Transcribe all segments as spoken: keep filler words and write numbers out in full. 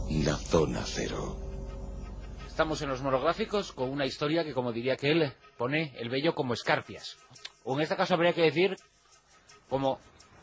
la zona cero. Estamos en los monográficos con una historia que, como diría que él, pone el vello como escarpias. O en este caso habría que decir como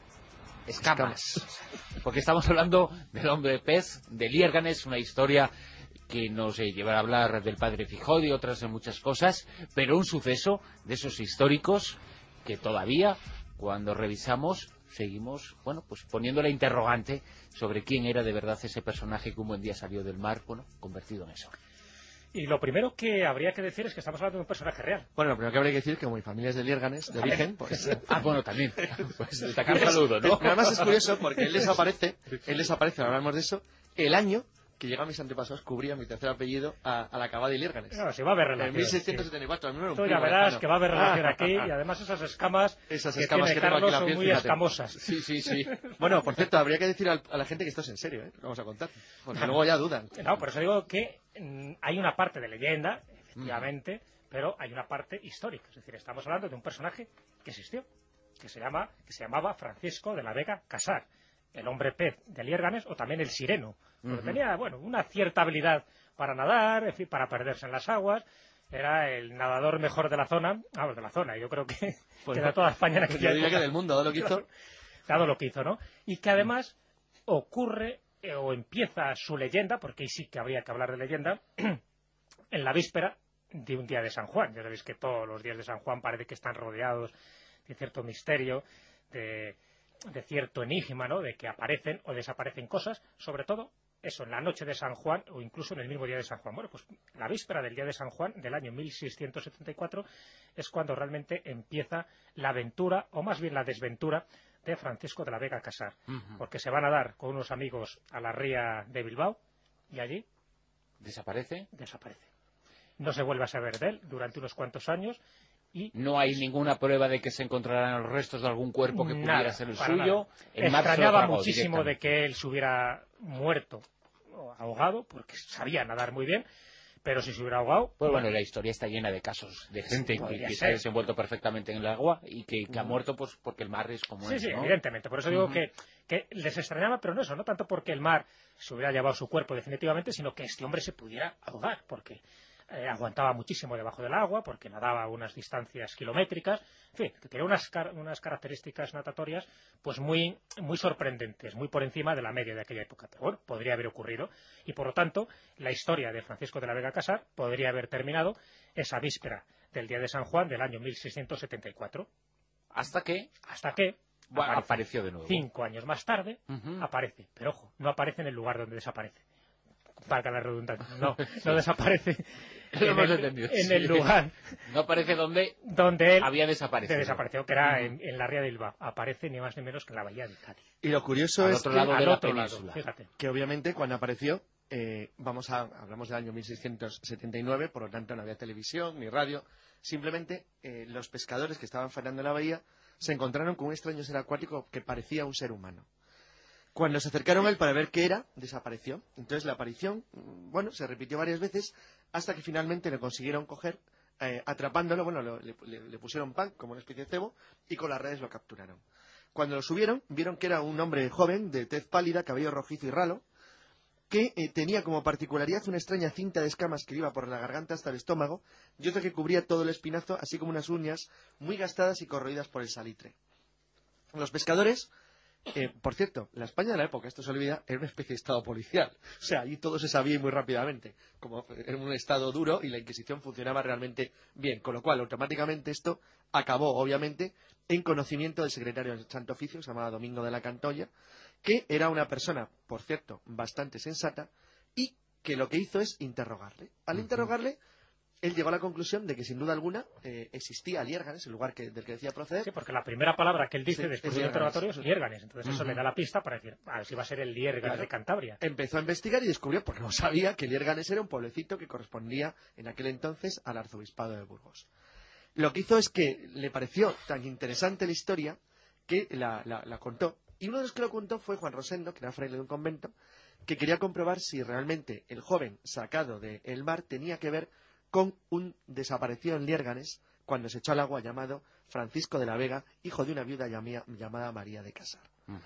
escamas. Porque estamos hablando del hombre pez, de Liérganes, una historia que nos eh, llevará a hablar del padre Fijó y otras de muchas cosas, pero un suceso de esos históricos que todavía, cuando revisamos, seguimos, bueno, pues poniendo la interrogante sobre quién era de verdad ese personaje que un buen día salió del mar, bueno, convertido en eso. Y lo primero que habría que decir es que estamos hablando de un personaje real. Bueno, lo primero que habría que decir es que como mi familia es de Liérganes, de origen, pues... Ah, bueno, también. Pues destacar saludo, ¿no? Pero además es curioso porque él desaparece, él desaparece, hablamos de eso, el año que llega a mis antepasados cubría mi tercer apellido a, a la Cava de Liérganes. No, si va a haber relación. En mil seiscientos setenta y cuatro. Sí. Tú ya verás que va a haber relación aquí y además esas escamas, esas escamas que, que tiene tengo aquí Carlos la son piel, muy fíjate. escamosas. Sí, sí, sí. Bueno, por cierto, habría que decir a la gente que esto es en serio, ¿eh? Lo vamos a contar. Porque luego ya dudan. No, por eso digo que mm, hay una parte de leyenda, efectivamente, mm. pero hay una parte histórica. Es decir, estamos hablando de un personaje que existió, que se llama, que se llamaba Francisco de la Vega Casar, el hombre pez de Liérganes, o también el sireno, porque uh-huh. tenía, bueno, una cierta habilidad para nadar, en fin, para perderse en las aguas. Era el nadador mejor de la zona, vamos, de la zona, yo creo que, pues que de toda España en aquella yo diría época. Que del mundo, dado lo que hizo. Dado lo que hizo, ¿no? Y que además ocurre, eh, o empieza su leyenda, porque ahí sí que habría que hablar de leyenda, en la víspera de un día de San Juan. Ya sabéis que todos los días de San Juan parece que están rodeados de cierto misterio, de... de cierto enigma, ¿no?, de que aparecen o desaparecen cosas, sobre todo eso, en la noche de San Juan o incluso en el mismo día de San Juan. Bueno, pues la víspera del día de San Juan del año mil seiscientos setenta y cuatro es cuando realmente empieza la aventura, o más bien la desventura, de Francisco de la Vega Casar, uh-huh. porque se van a dar con unos amigos a la ría de Bilbao y allí ¿desaparece? Desaparece. No se vuelve a saber de él durante unos cuantos años. Y no hay ninguna prueba de que se encontraran los restos de algún cuerpo que nada, pudiera ser el suyo. El extrañaba muchísimo de que él se hubiera muerto o ahogado, porque sabía nadar muy bien, pero si se hubiera ahogado... Pues bueno, la historia está llena de casos de gente sí, que, que se ha desenvuelto perfectamente en el agua y que, que ha muerto pues porque el mar es como sí, es, Sí, ¿no? evidentemente. Por eso digo uh-huh. que, que les extrañaba, pero no eso, no tanto porque el mar se hubiera llevado su cuerpo definitivamente, sino que este hombre se pudiera ahogar, porque... Eh, aguantaba muchísimo debajo del agua porque nadaba a unas distancias kilométricas, en fin, que tenía unas, car unas características natatorias pues muy, muy sorprendentes, muy por encima de la media de aquella época, pero bueno, podría haber ocurrido y por lo tanto la historia de Francisco de la Vega Casar podría haber terminado esa víspera del día de San Juan del año mil seiscientos setenta y cuatro. ¿Hasta qué? Hasta que bueno, apareció de nuevo. Cinco años más tarde uh-huh. aparece, pero ojo, no aparece en el lugar donde desaparece. Valga la redundancia, no, no desaparece en, el, en el lugar. No aparece donde, donde él había desaparecido. desapareció, que era uh-huh. en, en la ría de Bilbao. Aparece ni más ni menos que en la bahía de Cádiz. Y lo curioso al es otro que, lado de al la otro península. Lado, fíjate. Que obviamente cuando apareció, eh, vamos a, hablamos del año mil seiscientos setenta y nueve, por lo tanto no había televisión ni radio. Simplemente eh, los pescadores que estaban faenando en la bahía se encontraron con un extraño ser acuático que parecía un ser humano. Cuando se acercaron a él para ver qué era, desapareció. Entonces la aparición, bueno, se repitió varias veces hasta que finalmente le consiguieron coger, eh, atrapándolo, bueno, lo, le, le pusieron pan, como una especie de cebo, y con las redes lo capturaron. Cuando lo subieron, vieron que era un hombre joven, de tez pálida, cabello rojizo y ralo, que eh, tenía como particularidad una extraña cinta de escamas que iba por la garganta hasta el estómago, y otra que cubría todo el espinazo, así como unas uñas muy gastadas y corroídas por el salitre. Los pescadores... Eh, por cierto, la España de la época, esto se olvida, era una especie de estado policial. O sea, allí todo se sabía muy rápidamente. Como era un estado duro y la Inquisición funcionaba realmente bien. Con lo cual, automáticamente esto acabó, obviamente, en conocimiento del secretario del Santo Oficio, se llamaba Domingo de la Cantoya, que era una persona, por cierto, bastante sensata, y que lo que hizo es interrogarle. Al interrogarle... él llegó a la conclusión de que, sin duda alguna, eh, existía Liérganes, el lugar que, del que decía proceder. Sí, porque la primera palabra que él dice sí, después del interrogatorio es Liérganes. Entonces uh-huh. eso le da la pista para decir, a ver si va a ser el Liérganes claro. de Cantabria. Empezó a investigar y descubrió, porque no sabía, que Liérganes era un pueblecito que correspondía en aquel entonces al arzobispado de Burgos. Lo que hizo es que le pareció tan interesante la historia que la, la, la contó. Y uno de los que lo contó fue Juan Rosendo, que era fraile de un convento, que quería comprobar si realmente el joven sacado del mar tenía que ver con un desaparecido en Liérganes cuando se echó al agua llamado Francisco de la Vega, hijo de una viuda llamía, llamada María de Casar. Uh-huh.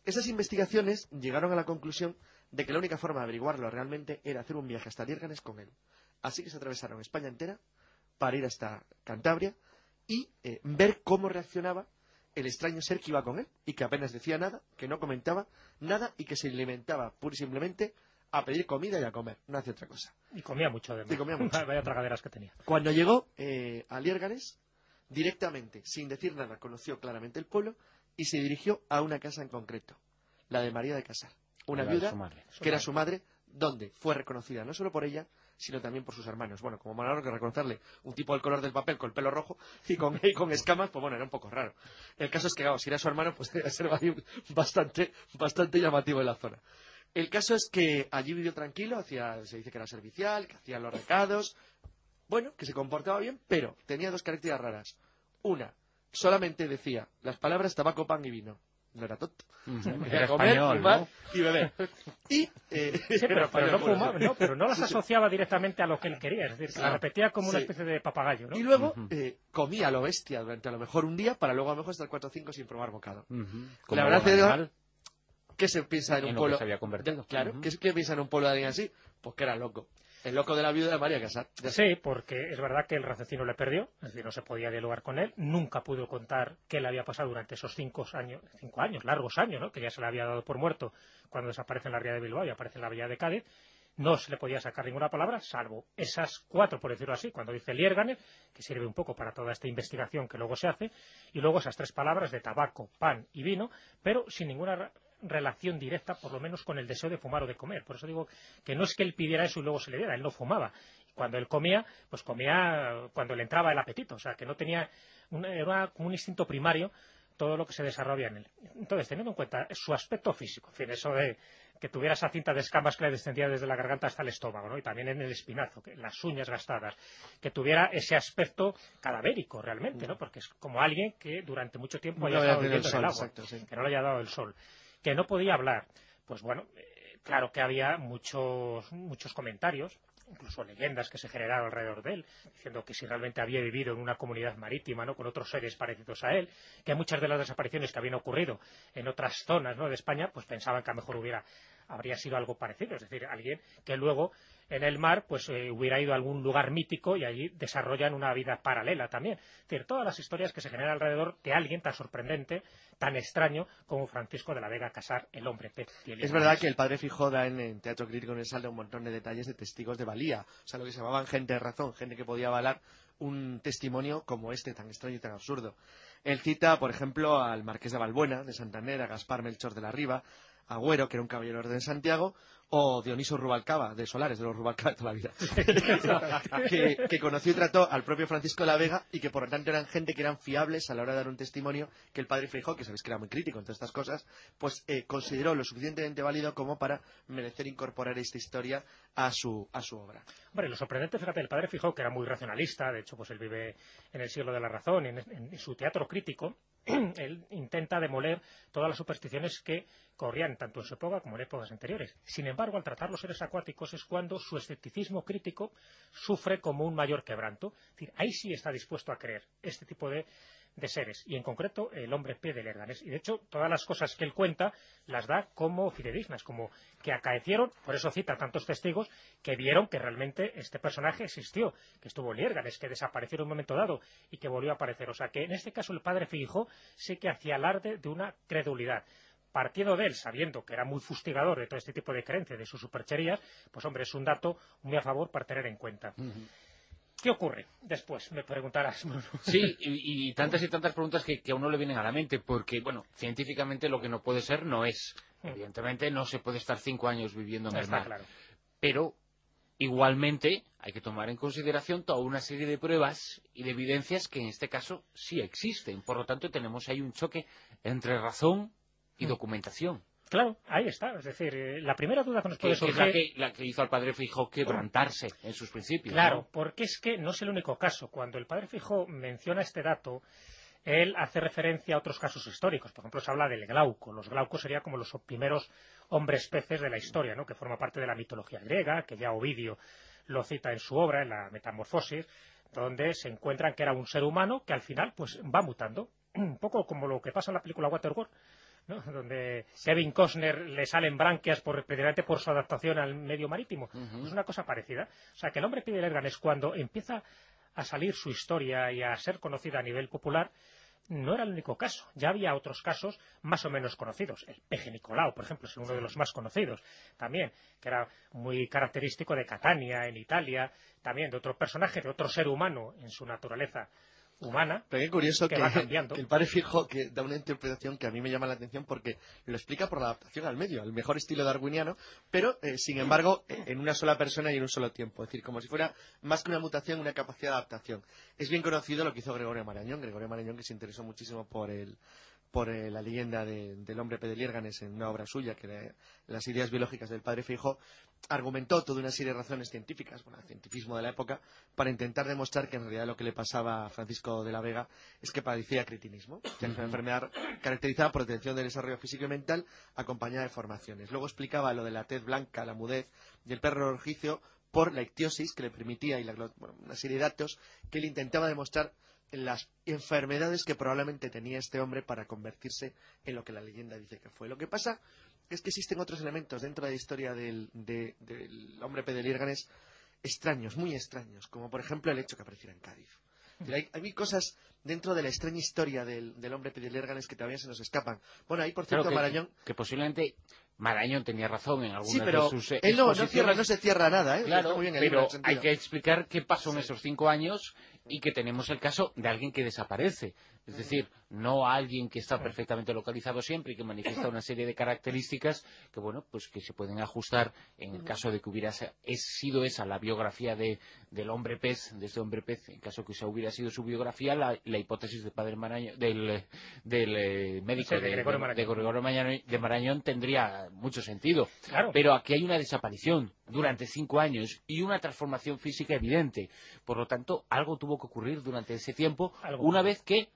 Esas investigaciones llegaron a la conclusión de que la única forma de averiguarlo realmente era hacer un viaje hasta Liérganes con él. Así que se atravesaron España entera para ir hasta Cantabria y eh, ver cómo reaccionaba el extraño ser que iba con él y que apenas decía nada, que no comentaba nada y que se alimentaba pura y simplemente a pedir comida y a comer, no hacía otra cosa. Y comía mucho, además. Y comía mucho. Vaya tragaderas que tenía. Cuando llegó eh, a Liérganes, directamente, sin decir nada, conoció claramente el pueblo y se dirigió a una casa en concreto, la de María de Casar, una La de viuda su madre. que era su madre, donde fue reconocida no solo por ella, sino también por sus hermanos. Bueno, como mandaron que reconocerle un tipo del color del papel con el pelo rojo y con, y con escamas, pues bueno, era un poco raro. El caso es que, claro, si era su hermano, pues debe ser bastante, bastante llamativo en la zona. El caso es que allí vivió tranquilo, hacía, se dice que era servicial, que hacía los recados, bueno, que se comportaba bien, pero tenía dos características raras. Una, solamente decía las palabras tabaco, pan y vino. No era tonto. Uh-huh. Era Era comer, español, fumar ¿no? y beber. Y, eh, Sí, pero, era pero, español, no por fumaba, eso. no, pero no las asociaba directamente a lo que él quería, es decir, que la Ah, repetía como una sí. especie de papagayo, ¿no? Y luego Ujú. eh, comía a lo bestia durante a lo mejor un día para luego a lo mejor estar cuatro o cinco sin probar bocado. Uh-huh. La Como verdad buen es que- animal, ¿Qué se piensa en en un lo que pueblo? se había convertido. Claro, Ujú. ¿qué, ¿qué piensa en un pueblo de alguien así? Pues que era loco. El loco de la viuda de María Casar. Ya está. Sí, porque es verdad que el raciocinio le perdió, es decir, no se podía dialogar con él, nunca pudo contar qué le había pasado durante esos cinco años, cinco años, largos años, ¿no? Que ya se le había dado por muerto cuando desaparece en la ría de Bilbao y aparece en la villa de Cádiz. No se le podía sacar ninguna palabra, salvo esas cuatro, por decirlo así, cuando dice Liérganes, que sirve un poco para toda esta investigación que luego se hace, y luego esas tres palabras de tabaco, pan y vino, pero sin ninguna ra- relación directa, por lo menos con el deseo de fumar o de comer. Por eso digo que no es que él pidiera eso y luego se le diera, él no fumaba. Cuando él comía, pues comía cuando le entraba el apetito, o sea, que no tenía, una, era como un instinto primario todo lo que se desarrolla en él. Entonces, teniendo en cuenta su aspecto físico, en fin, eso de que tuviera esa cinta de escamas que le descendía desde la garganta hasta el estómago, ¿no? Y también en el espinazo, que las uñas gastadas, que tuviera ese aspecto cadavérico realmente, ¿no? Porque es como alguien que durante mucho tiempo haya No había estado tenido el viviendo en sol, el agua, exacto, sí. que no le haya dado el sol, que no podía hablar. Pues bueno, eh, claro que había muchos, muchos comentarios, incluso leyendas que se generaron alrededor de él, diciendo que si realmente había vivido en una comunidad marítima, ¿no? Con otros seres parecidos a él, que muchas de las desapariciones que habían ocurrido en otras zonas, ¿no? de España, pues pensaban que a lo mejor hubiera habría sido algo parecido, es decir, alguien que luego en el mar pues eh, hubiera ido a algún lugar mítico y allí desarrollan una vida paralela también. Es decir, todas las historias que se generan alrededor de alguien tan sorprendente, tan extraño como Francisco de la Vega Casar, el hombre pez. Es verdad que el padre Fijó da en, en Teatro Crítico Universal un montón de detalles de testigos de valía, o sea, lo que se llamaban gente de razón, gente que podía avalar un testimonio como este, tan extraño y tan absurdo. Él cita, por ejemplo, al Marqués de Valbuena, de Santander, a Gaspar Melchor de la Riva, a Agüero, que era un caballero de Santiago, o Dioniso Rubalcaba, de Solares, de los Rubalcaba de toda la vida, que, que conoció y trató al propio Francisco de la Vega y que por lo tanto eran gente que eran fiables a la hora de dar un testimonio que el padre Feijó, que sabéis que era muy crítico en todas estas cosas, pues eh, consideró lo suficientemente válido como para merecer incorporar esta historia a su, a su obra. Hombre, lo sorprendente, fíjate, el padre Fijó, que era muy racionalista, de hecho, pues él vive en el siglo de la razón, y en, en, en su teatro crítico, él intenta demoler todas las supersticiones que corrían tanto en su época como en épocas anteriores. Sin embargo, al tratar los seres acuáticos es cuando su escepticismo crítico sufre como un mayor quebranto. Es decir, ahí sí está dispuesto a creer este tipo de, de seres, y en concreto el hombre pez de Liérganes. Y de hecho, todas las cosas que él cuenta las da como fidedignas, como que acaecieron, por eso cita tantos testigos, que vieron que realmente este personaje existió, que estuvo en Liérganes, que desapareció en un momento dado y que volvió a aparecer. O sea que en este caso el padre Feijó sí que hacía alarde de una credulidad. Partiendo de él, sabiendo que era muy fustigador de todo este tipo de creencias, de sus supercherías, pues hombre, es un dato muy a favor para tener en cuenta. Uh-huh. ¿Qué ocurre después? Me preguntarás. Sí, y, y tantas y tantas preguntas que, que a uno le vienen a la mente, porque, bueno, científicamente lo que no puede ser no es. Evidentemente no se puede estar cinco años viviendo en el mar. Claro. Pero, igualmente, hay que tomar en consideración toda una serie de pruebas y de evidencias que en este caso sí existen. Por lo tanto, tenemos ahí un choque entre razón y documentación. Claro, ahí está. Es decir, eh, la primera duda que nos puede surgir... es la que, la que hizo al padre Feijó quebrantarse en sus principios. Claro, ¿no? Porque es que no es el único caso. Cuando el padre Feijó menciona este dato, él hace referencia a otros casos históricos. Por ejemplo, se habla del Glauco. Los Glaucos serían como los primeros hombres peces de la historia, ¿no? Que forma parte de la mitología griega, que ya Ovidio lo cita en su obra, en la Metamorfosis, donde se encuentran que era un ser humano que al final pues va mutando. Un poco como lo que pasa en la película Waterworld, ¿no? Donde Kevin Costner le salen branquias por, precisamente por su adaptación al medio marítimo. Uh-huh. Es una cosa parecida. O sea, que El hombre pide Lerganes, cuando empieza a salir su historia y a ser conocida a nivel popular, no era el único caso. Ya había otros casos más o menos conocidos. El peje Nicolau, por ejemplo, es uno de los más conocidos también, que era muy característico de Catania, en Italia, también de otro personaje, de otro ser humano en su naturaleza humana. Pero qué curioso que, que, va cambiando. que el padre Fijo que da una interpretación que a mí me llama la atención porque lo explica por la adaptación al medio, al mejor estilo darwiniano, pero eh, sin embargo en una sola persona y en un solo tiempo. Es decir, como si fuera más que una mutación, una capacidad de adaptación. Es bien conocido lo que hizo Gregorio Marañón, Gregorio Marañón que se interesó muchísimo por el por eh, la leyenda de, del hombre Pez de Liérganes en una obra suya, que era Las ideas biológicas del padre Feijó, argumentó toda una serie de razones científicas, bueno, el cientifismo de la época, para intentar demostrar que en realidad lo que le pasaba a Francisco de la Vega es que padecía cretinismo, que es una enfermedad caracterizada por detención del desarrollo físico y mental, acompañada de formaciones. Luego explicaba lo de la tez blanca, la mudez y el perro rojizo por la ictiosis que le permitía, y la, bueno, una serie de datos que él intentaba demostrar las enfermedades que probablemente tenía este hombre para convertirse en lo que la leyenda dice que fue. Lo que pasa es que existen otros elementos dentro de la historia del, de, del hombre Pez de Liérganes extraños, muy extraños, como por ejemplo el hecho que apareciera en Cádiz. Hay, hay cosas dentro de la extraña historia del, del hombre Pez de Liérganes que todavía se nos escapan. Bueno, ahí por cierto claro que, Marañón... Que posiblemente Marañón tenía razón en algunas sí, pero de sus eh, él no, no, cierra, no se cierra nada, ¿eh? Claro, muy bien el pero libro, hay que explicar qué pasó en sí. esos cinco años y que tenemos el caso de alguien que desaparece. Es decir, no alguien que está perfectamente localizado siempre y que manifiesta una serie de características que, bueno, pues que se pueden ajustar en el caso de que hubiera sido esa la biografía de, del hombre pez, de este hombre pez, en caso que esa hubiera sido su biografía, la, la hipótesis del padre Marañón, del, del eh, médico sí, de, de, Gregorio de, Marañón. de Gregorio Marañón, de Marañón tendría mucho sentido. Claro. Pero aquí hay una desaparición durante cinco años y una transformación física evidente. Por lo tanto, algo tuvo que ocurrir durante ese tiempo, algo una vez que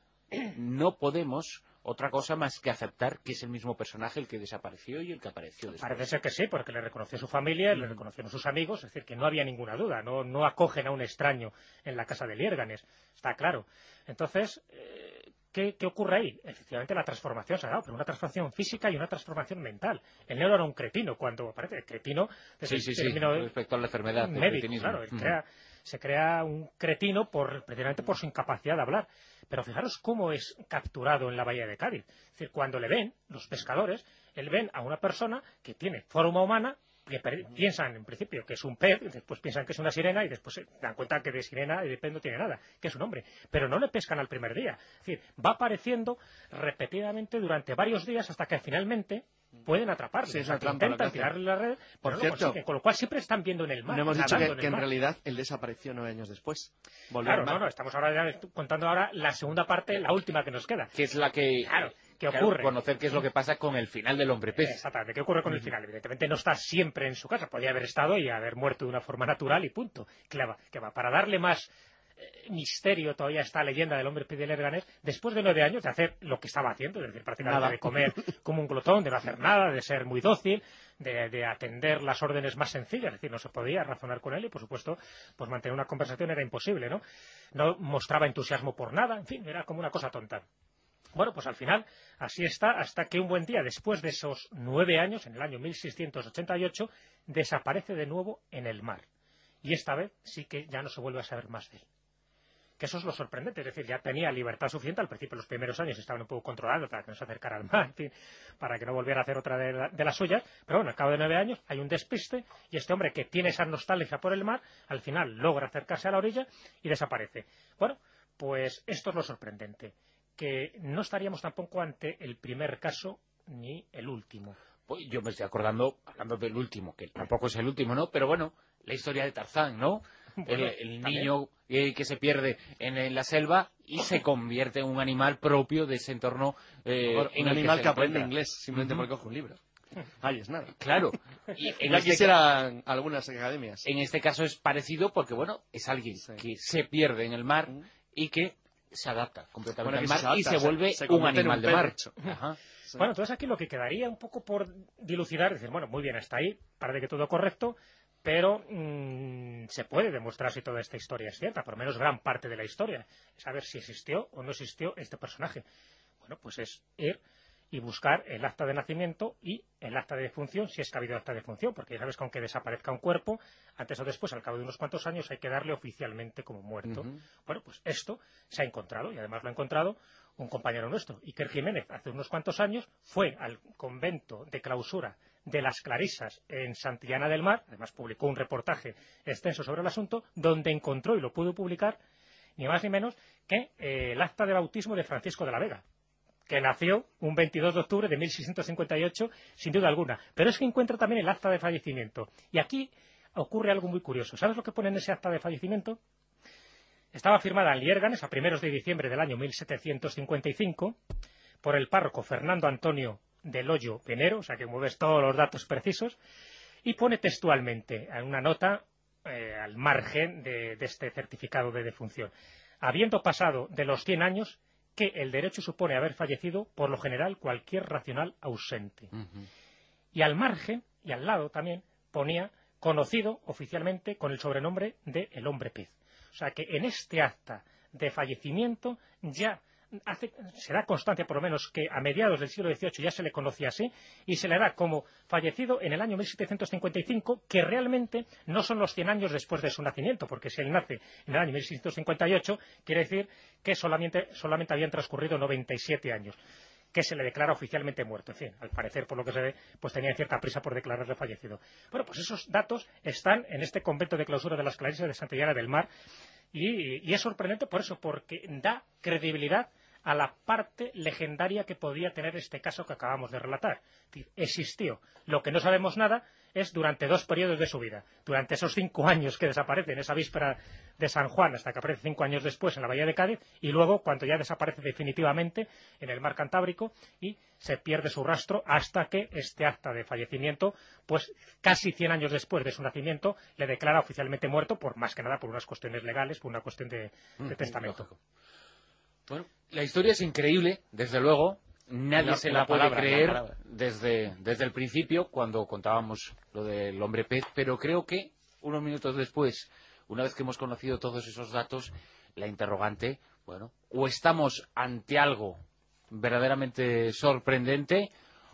no podemos otra cosa más que aceptar que es el mismo personaje el que desapareció y el que apareció después. Parece ser que sí, porque le reconoció su familia, mm. le reconocieron sus amigos, es decir, que no había ninguna duda, no, no acogen a un extraño en la casa de Liérganes, está claro. Entonces, eh, ¿qué, ¿qué ocurre ahí? Efectivamente la transformación se ha dado, pero una transformación física y una transformación mental. El negro era un cretino, cuando aparece el cretino... Sí, sí, sí, respecto a la enfermedad del médico, cretinismo. Claro, él crea, se crea un cretino por, precisamente por su incapacidad de hablar. Pero fijaros cómo es capturado en la bahía de Cádiz. Es decir, cuando le ven, los pescadores, él ven a una persona que tiene forma humana, que piensan en principio que es un pez, después piensan que es una sirena y después se dan cuenta que de sirena y de pez no tiene nada, que es un hombre. Pero no le pescan al primer día. Es decir, va apareciendo repetidamente durante varios días hasta que finalmente pueden atraparle. Sí, es o sea, una trampa, intentan tirarle la red, por pero cierto, no consiguen. Con lo cual siempre están viendo en el mar. No hemos dicho que, en, que en mar. realidad él desapareció nueve años después. Volvió claro, no, no, estamos ahora ya contando ahora la segunda parte, la última que nos queda. Que es la que... Claro. ¿Qué claro, ocurre? Conocer qué es lo que pasa con el final del hombre pez. Exactamente, ¿qué ocurre con el final? Evidentemente no está siempre en su casa, podría haber estado y haber muerto de una forma natural y punto. Que va, que va. Para darle más eh, misterio todavía a esta leyenda del hombre pez de Liérganes, después de nueve años de hacer lo que estaba haciendo, es decir, prácticamente nada. De comer como un glotón, de no hacer nada, de ser muy dócil, de, de atender las órdenes más sencillas, es decir, no se podía razonar con él y, por supuesto, pues mantener una conversación era imposible, ¿no? No mostraba entusiasmo por nada, en fin, era como una cosa tonta. Bueno, pues al final, así está, hasta que un buen día, después de esos nueve años, en el año mil seiscientos ochenta y ocho, desaparece de nuevo en el mar. Y esta vez sí que ya no se vuelve a saber más de él. Que eso es lo sorprendente, es decir, ya tenía libertad suficiente, al principio los primeros años estaban un poco controlados para que no se acercara al mar, en fin, para que no volviera a hacer otra de, la, de las suyas, pero bueno, al cabo de nueve años hay un despiste y este hombre que tiene esa nostalgia por el mar, al final logra acercarse a la orilla y desaparece. Bueno, pues esto es lo sorprendente, que no estaríamos tampoco ante el primer caso ni el último. Pues yo me estoy acordando, hablando del último, que tampoco es el último, ¿no? Pero bueno, la historia de Tarzán, ¿no? Bueno, el, el niño eh, que se pierde en, en la selva y se convierte en un animal propio de ese entorno. Eh, bueno, en un el animal que, que aprende encuentra. inglés simplemente uh-huh. porque coge un libro. Ahí es nada. Claro. Y en ya este quisieran ca- algunas academias. En este caso es parecido porque, bueno, es alguien sí. que se pierde en el mar uh-huh. y que se adapta completamente bueno, al mar se adapta, y se, se vuelve se un animal un de mar. Ajá. Sí. Bueno, entonces aquí lo que quedaría un poco por dilucidar, es decir, bueno, muy bien, hasta ahí, parece que todo correcto, pero mmm, se puede demostrar si toda esta historia es cierta, por lo menos gran parte de la historia, saber si existió o no existió este personaje. Bueno, pues es ir y buscar el acta de nacimiento y el acta de defunción, si es que ha habido acta de defunción, porque ya sabes que aunque desaparezca un cuerpo, antes o después, al cabo de unos cuantos años, hay que darle oficialmente como muerto. Uh-huh. Bueno, pues esto se ha encontrado, y además lo ha encontrado un compañero nuestro, Iker Jiménez, hace unos cuantos años, fue al convento de clausura de las Clarisas en Santillana del Mar, además publicó un reportaje extenso sobre el asunto, donde encontró, y lo pudo publicar, ni más ni menos que eh, el acta de bautismo de Francisco de la Vega, que nació un veintidós de octubre de mil seiscientos cincuenta y ocho, sin duda alguna. Pero es que encuentra también el acta de fallecimiento. Y aquí ocurre algo muy curioso. ¿Sabes lo que pone en ese acta de fallecimiento? Estaba firmada en Liérganes a primeros de diciembre del año mil setecientos cincuenta y cinco por el párroco Fernando Antonio del Hoyo Venero, o sea que mueves todos los datos precisos, y pone textualmente en una nota eh, al margen de, de este certificado de defunción. Habiendo pasado de los cien años, que el derecho supone haber fallecido, por lo general, cualquier racional ausente. Uh-huh. Y al margen, y al lado también, ponía conocido oficialmente con el sobrenombre de El Hombre Pez. O sea que en este acta de fallecimiento ya hace, se da constancia, por lo menos, que a mediados del siglo dieciocho ya se le conocía así, y se le da como fallecido en el año mil setecientos cincuenta y cinco, que realmente no son los cien años después de su nacimiento, porque si él nace en el año mil seiscientos cincuenta y ocho, quiere decir que solamente, solamente habían transcurrido noventa y siete años, que se le declara oficialmente muerto. En fin, al parecer, por lo que se ve, pues tenía cierta prisa por declararle fallecido. Bueno, pues esos datos están en este convento de clausura de las Clarisas de Santillana del Mar, y, y es sorprendente por eso, porque da credibilidad a la parte legendaria que podía tener este caso que acabamos de relatar. Es decir, existió. Lo que no sabemos nada es durante dos periodos de su vida. Durante esos cinco años que desaparece en esa víspera de San Juan, hasta que aparece cinco años después en la bahía de Cádiz, y luego cuando ya desaparece definitivamente en el mar Cantábrico y se pierde su rastro hasta que este acta de fallecimiento, pues casi cien años después de su nacimiento, le declara oficialmente muerto, por más que nada por unas cuestiones legales, por una cuestión de, de mm, testamento. Lógico. Bueno, la historia es increíble, desde luego. Nadie la, se la, la puede palabra, creer desde, desde el principio, cuando contábamos lo del hombre pez, pero creo que unos minutos después, una vez que hemos conocido todos esos datos, la interrogante, bueno, o estamos ante algo verdaderamente sorprendente,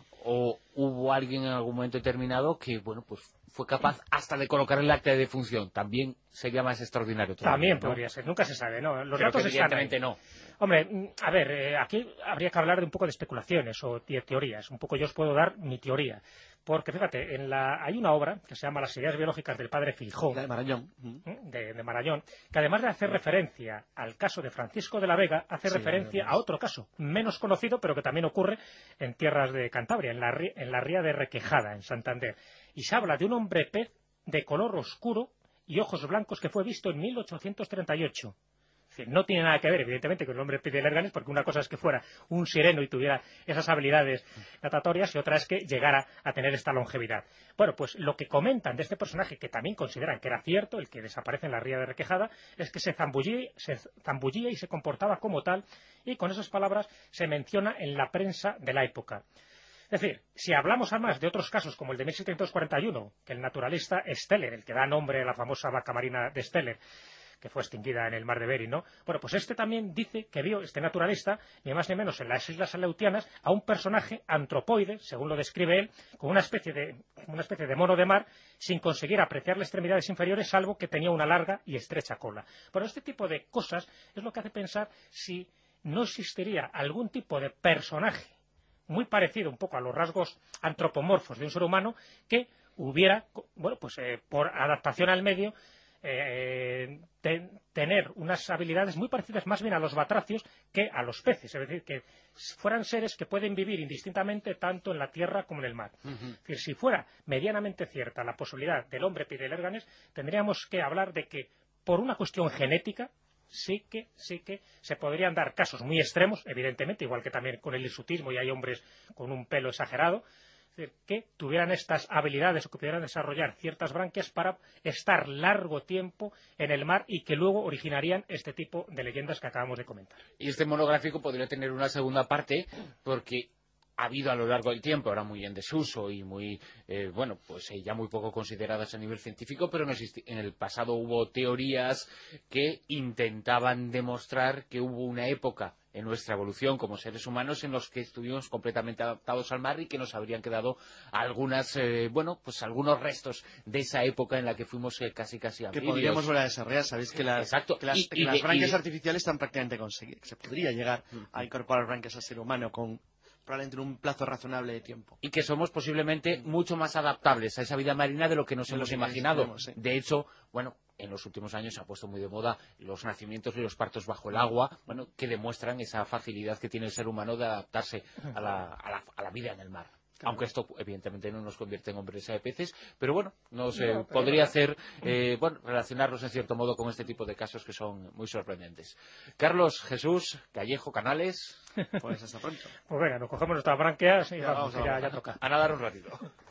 o hubo alguien en algún momento determinado que, bueno, pues fue capaz hasta de colocar el acta de defunción. También sería más extraordinario todavía, También ¿no? podría ser, nunca se sabe, ¿no? Los Pero datos que evidentemente están ahí. no. Hombre, a ver, eh, aquí habría que hablar de un poco de especulaciones o de teorías. Un poco yo os puedo dar mi teoría. Porque, fíjate, en la, hay una obra que se llama Las ideas biológicas del padre Feijó, de Marañón, de, de Marañón, que además de hacer referencia al caso de Francisco de la Vega, hace sí, referencia a otro caso, menos conocido, pero que también ocurre en tierras de Cantabria, en la, en la ría de Requejada, en Santander. Y se habla de un hombre pez de color oscuro y ojos blancos que fue visto en mil ochocientos treinta y ocho. Es decir, no tiene nada que ver, evidentemente, con el hombre pez de Lerganes, porque una cosa es que fuera un sireno y tuviera esas habilidades natatorias, y otra es que llegara a tener esta longevidad. Bueno, pues lo que comentan de este personaje, que también consideran que era cierto, el que desaparece en la ría de Requejada, es que se zambullía, se zambullía y se comportaba como tal, y con esas palabras se menciona en la prensa de la época. Es decir, si hablamos además de otros casos como el de mil setecientos cuarenta y uno, que el naturalista Steller, el que da nombre a la famosa vaca marina de Steller, que fue extinguida en el mar de Bering, ¿no? Bueno, pues este también dice que vio, este naturalista, ni más ni menos en las Islas Aleutianas, a un personaje antropoide, según lo describe él, con una especie de, una especie de mono de mar, sin conseguir apreciar las extremidades inferiores, salvo que tenía una larga y estrecha cola. Pero este tipo de cosas es lo que hace pensar si no existiría algún tipo de personaje muy parecido un poco a los rasgos antropomorfos de un ser humano que hubiera, bueno, pues eh, por adaptación al medio, Eh, te, tener unas habilidades muy parecidas más bien a los batracios que a los peces, es decir, que fueran seres que pueden vivir indistintamente tanto en la tierra como en el mar. Uh-huh. Es decir, si fuera medianamente cierta la posibilidad del hombre pez de Lerganes, tendríamos que hablar de que por una cuestión genética sí que, sí que se podrían dar casos muy extremos, evidentemente, igual que también con el hirsutismo, y hay hombres con un pelo exagerado, que tuvieran estas habilidades o que pudieran desarrollar ciertas branquias para estar largo tiempo en el mar y que luego originarían este tipo de leyendas que acabamos de comentar. Y este monográfico podría tener una segunda parte porque ha habido a lo largo del tiempo, ahora muy en desuso y muy, eh, bueno, pues eh, ya muy poco consideradas a nivel científico, pero no existi- en el pasado hubo teorías que intentaban demostrar que hubo una época en nuestra evolución como seres humanos, en los que estuvimos completamente adaptados al mar y que nos habrían quedado algunas, eh, bueno, pues algunos restos de esa época en la que fuimos eh, casi casi Que anfibios. podríamos volver a desarrollar. Sabéis que las, Exacto. que las, Y- que y las de- y branquias de- artificiales están prácticamente conseguidas. Se podría llegar a incorporar branquias al ser humano con probablemente en un plazo razonable de tiempo. Y que somos posiblemente mucho más adaptables a esa vida marina de lo que nos De lo hemos que imaginado. creemos, sí. De hecho, bueno, en los últimos años se ha puesto muy de moda los nacimientos y los partos bajo el agua, bueno, que demuestran esa facilidad que tiene el ser humano de adaptarse a la, a la, a la vida en el mar. Claro. Aunque esto, evidentemente, no nos convierte en hombres de peces, pero bueno, nos eh, No, pero podría bueno. hacer, eh, bueno, relacionarnos en cierto modo con este tipo de casos que son muy sorprendentes. Carlos, Jesús, Callejo, Canales, Pues hasta pronto. Pues venga, nos cogemos nuestras branquias y Ya, vamos, vamos que a ya, la ya boca. toca. a nadar un ratito.